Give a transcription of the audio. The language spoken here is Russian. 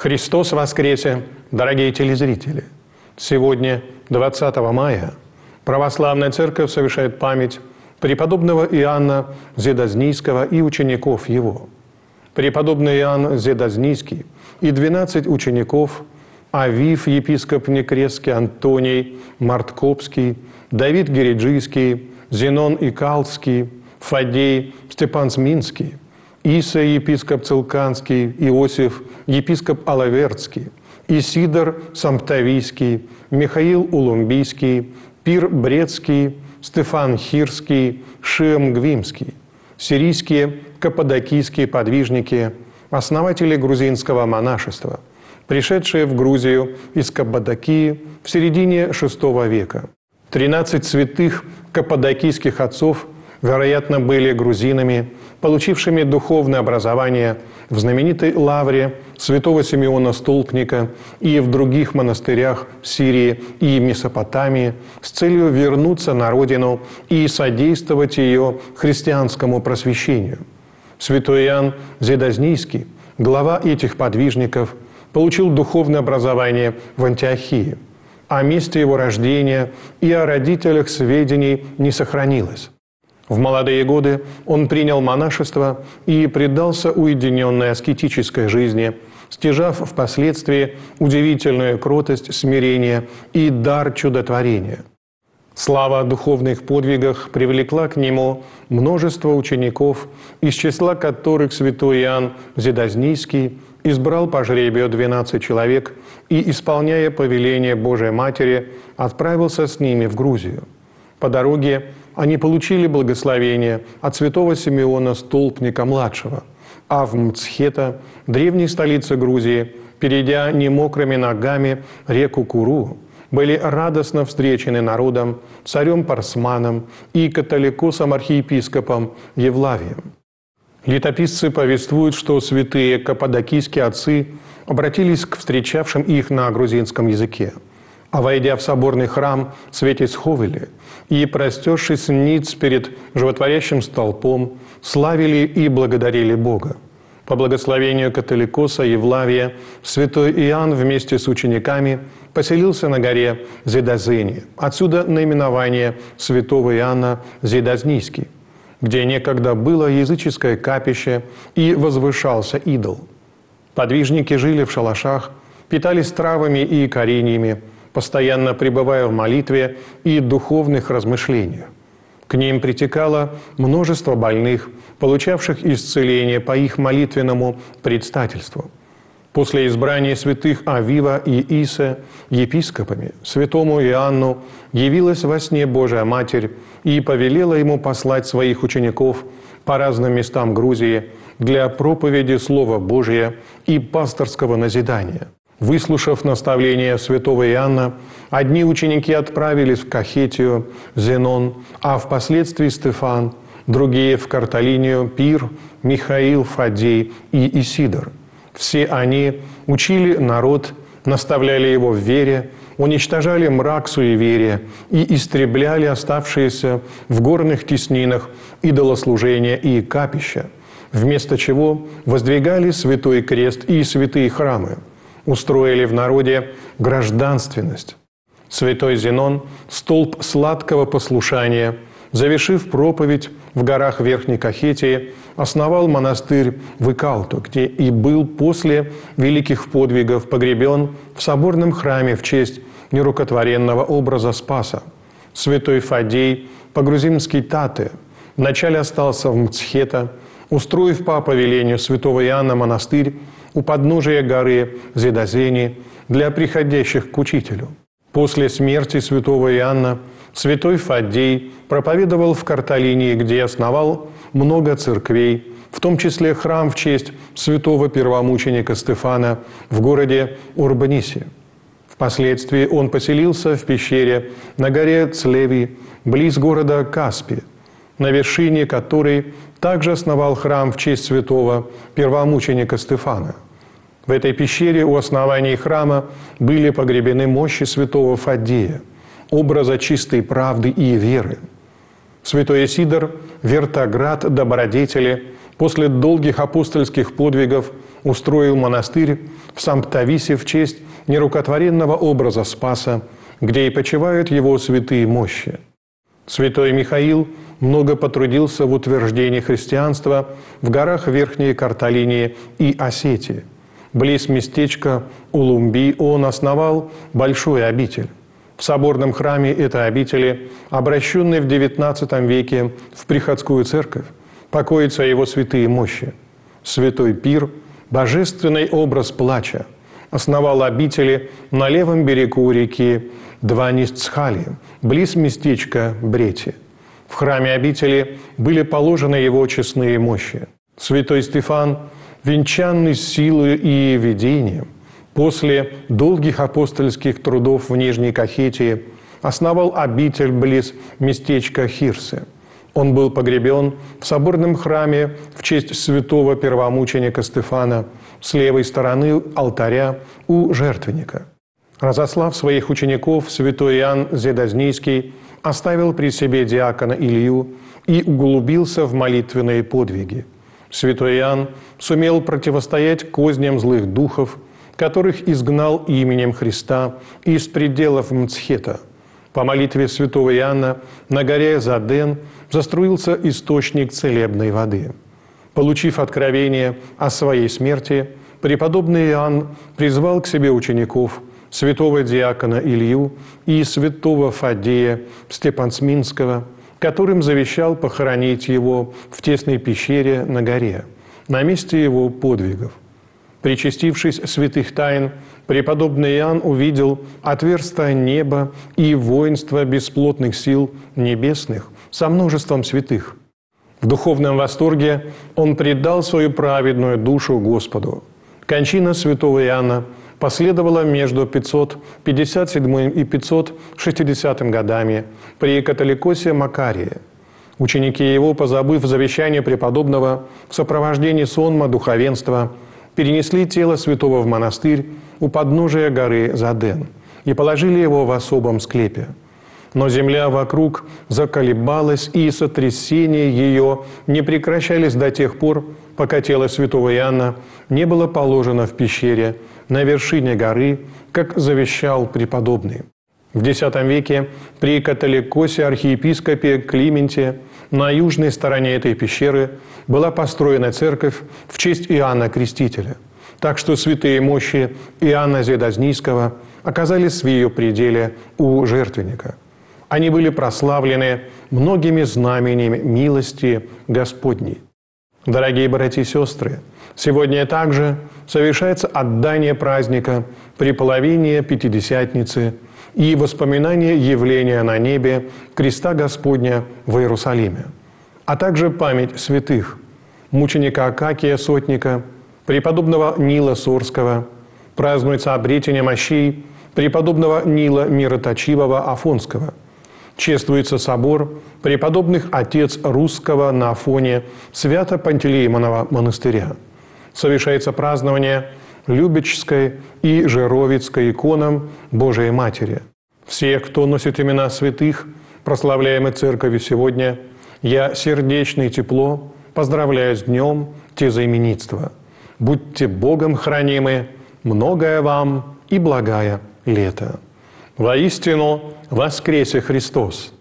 Христос воскресе, дорогие телезрители! Сегодня, 20 мая, Православная Церковь совершает память преподобного Иоанна Зедознийского и учеников его. Преподобный Иоанн Зедознийский и 12 учеников – Авив, епископ Некресский, Антоний Марткопский, Давид Гереджийский, Зенон Икалский, Фадей Степансминский, Иса, епископ Целканский, Иосиф, епископ Алавердский, Исидор Самптовийский, Михаил Улумбийский, Пир Брецкий, Стефан Хирский, Шиам Гвимский, сирийские каппадокийские подвижники, основатели грузинского монашества, пришедшие в Грузию из Каппадокии в середине VI века. 13 святых каппадокийских отцов, вероятно, были грузинами, получившими духовное образование в знаменитой лавре святого Симеона Столпника и в других монастырях Сирии и Месопотамии с целью вернуться на родину и содействовать ее христианскому просвещению. Святой Иоанн Зедознийский, глава этих подвижников, получил духовное образование в Антиохии. О месте его рождения и о родителях сведений не сохранилось. В молодые годы он принял монашество и предался уединенной аскетической жизни, стяжав впоследствии удивительную кротость, смирение и дар чудотворения. Слава о духовных подвигах привлекла к нему множество учеников, из числа которых святой Иоанн Зедознийский избрал по жребию 12 человек и, исполняя повеление Божией Матери, отправился с ними в Грузию. По дороге они получили благословение от святого Симеона Столпника-младшего, а в Мцхета, древней столице Грузии, перейдя немокрыми ногами реку Куру, были радостно встречены народом, царем Парсманом и католикосом-архиепископом Евлавием. Летописцы повествуют, что святые каппадокийские отцы обратились к встречавшим их на грузинском языке, а войдя в соборный храм Светисховели и простершись ниц перед животворящим столпом, славили и благодарили Бога. По благословению католикоса Евлавия святой Иоанн вместе с учениками поселился на горе Зедозени. Отсюда наименование святого Иоанна Зедознийский, где некогда было языческое капище и возвышался идол. Подвижники жили в шалашах, питались травами и кореньями, постоянно пребывая в молитве и духовных размышлениях. К ним притекало множество больных, получавших исцеление по их молитвенному предстательству. После избрания святых Авива и Исы епископами святому Иоанну явилась во сне Божия Матерь и повелела ему послать своих учеников по разным местам Грузии для проповеди Слова Божия и пасторского назидания. Выслушав наставления святого Иоанна, одни ученики отправились в Кахетию, Зенон, а впоследствии Стефан, другие в Карталинию, Пир, Михаил, Фадей и Исидор. Все они учили народ, наставляли его в вере, уничтожали мрак суеверия и истребляли оставшиеся в горных теснинах идолослужения и капища, вместо чего воздвигали святой крест и святые храмы. Устроили в народе гражданственность. Святой Зенон, столб сладкого послушания, завершив проповедь в горах Верхней Кахетии, основал монастырь в Икалту, где и был после великих подвигов погребен в соборном храме в честь нерукотворенного образа Спаса. Святой Фадей, по-грузински Тате, вначале остался в Мцхета, устроив по повелению святого Иоанна монастырь у подножия горы Зедозени для приходящих к учителю. После смерти святого Иоанна святой Фадей проповедовал в Карталинии, где основал много церквей, в том числе храм в честь святого первомученика Стефана в городе Урбанисе. Впоследствии он поселился в пещере на горе Цлеви, близ города Каспи, на вершине которой также основал храм в честь святого первомученика Стефана. В этой пещере у основания храма были погребены мощи святого Фадея, образа чистой правды и веры. Святой Исидор, вертоград добродетели, после долгих апостольских подвигов устроил монастырь в Самптависе в честь нерукотворенного образа Спаса, где и почивают его святые мощи. Святой Михаил много потрудился в утверждении христианства в горах Верхней Карталинии и Осетии. Близ местечка Улумби он основал большую обитель. В соборном храме этой обители, обращенной в XIX веке в приходскую церковь, покоятся его святые мощи. Святой Пир, божественный образ плача, основал обители на левом берегу реки Дванисцхали, близ местечка Брети. В храме обители были положены его честные мощи. Святой Стефан, венчанный силой и видением, после долгих апостольских трудов в Нижней Кахетии основал обитель близ местечка Хирсы. Он был погребен в соборном храме в честь святого первомученика Стефана с левой стороны алтаря у жертвенника. Разослав своих учеников, святой Иоанн Зедознийский оставил при себе диакона Илью и углубился в молитвенные подвиги. Святой Иоанн сумел противостоять козням злых духов, которых изгнал именем Христа из пределов Мцхета. По молитве святого Иоанна на горе Заден заструился источник целебной воды. Получив откровение о своей смерти, преподобный Иоанн призвал к себе учеников святого диакона Илью и святого Фадея Степансминского, которым завещал похоронить его в тесной пещере на горе, на месте его подвигов. Причастившись святых тайн, преподобный Иоанн увидел отверстие неба и воинство бесплотных сил небесных со множеством святых. В духовном восторге он предал свою праведную душу Господу. Кончина святого Иоанна последовала между 557 и 560 годами при католикосе Макарии. Ученики его, позабыв завещание преподобного в сопровождении сонма духовенства, перенесли тело святого в монастырь у подножия горы Заден и положили его в особом склепе. Но земля вокруг заколебалась, и сотрясения ее не прекращались до тех пор, пока тело святого Иоанна не было положено в пещере на вершине горы, как завещал преподобный. В X веке при католикосе архиепископе Клименте на южной стороне этой пещеры была построена церковь в честь Иоанна Крестителя. Так что святые мощи Иоанна Зедознийского оказались в ее пределе у жертвенника. Они были прославлены многими знамениями милости Господней. Дорогие братья и сестры, сегодня также совершается отдание праздника Преполовения Пятидесятницы и воспоминание явления на небе Креста Господня в Иерусалиме, а также память святых мученика Акакия Сотника, преподобного Нила Сорского, празднуется обретение мощей преподобного Нила Мироточивого Афонского, чествуется собор преподобных отец Русского на Афоне Свято-Пантелеймонова монастыря. Совершается празднование Любечской и Жировицкой иконам Божией Матери. Всех, кто носит имена святых, прославляемых Церковью сегодня, я сердечно и тепло поздравляю с днем тезаименитства. Будьте Богом хранимы, многое вам и благая лето. Воистину воскресе Христос!